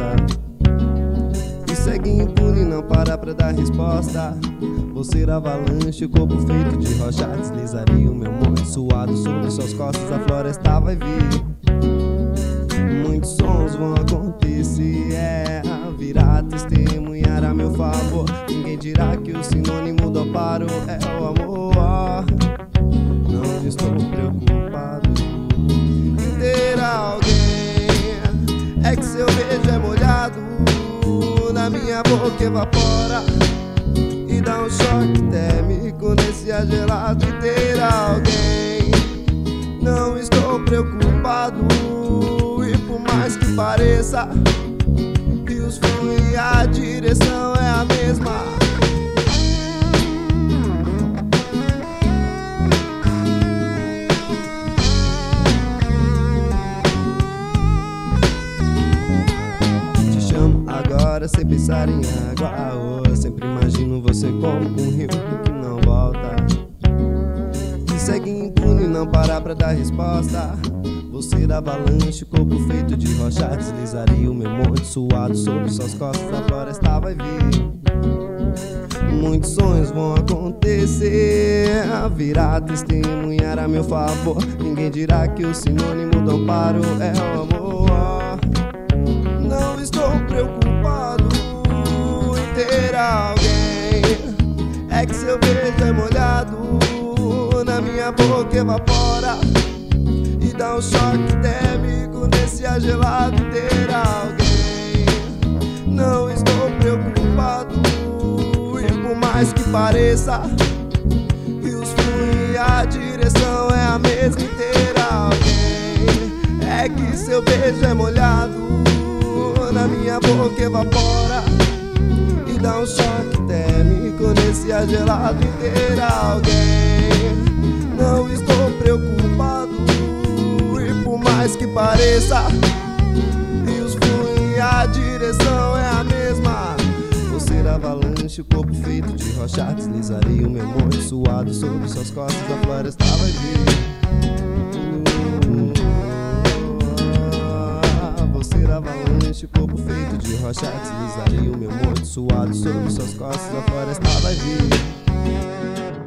volta. E segue impune, não para pra dar resposta. Vou ser avalanche, o corpo feito de rocha. Deslizaria o meu monte suado sobre suas costas. A floresta vai vir, muitos sons vão acontecer, virá testemunhar a meu favor. Ninguém dirá que o sinônimo do amparo é o amor. Não estou preocupado em ter alguém. É que seu beijo é molhado, na minha boca evapora e dá um choque térmico nesse ar gelado. Em ter alguém, não estou preocupado. E por mais que pareça, rios fluem e a direção é a mesma. Te chamo agora sem pensar em água. Sempre imagino você como um rio que não volta. E segue impune, não parar pra dar resposta. Vou ser avalanche, corpo feito de rocha. Deslizaria o meu monte suado sobre suas costas. A floresta vai vir, muitos sonhos vão acontecer, virá testemunhar a meu favor. Ninguém dirá que o sinônimo do amparo é o amor. Não estou preocupado em ter alguém. É que seu beijo é molhado, na minha boca evapora e dá um choque térmico nesse ar gelado. Ter alguém, não estou preocupado. E por mais que pareça, rios fluem e a direção é a mesma. Em ter alguém, é que seu beijo é molhado, na minha boca evapora e dá um choque térmico nesse ar gelado. Em ter alguém, não estou preocupado. Por mais que pareça, rios fluem e a direção é a mesma. Vou ser avalanche, o corpo feito de rocha. Deslizaria o meu monte suado sobre suas costas. A floresta vai vir. Vou ser avalanche, o corpo feito de rocha. Deslizaria o meu monte suado sobre suas costas. A floresta vai vir.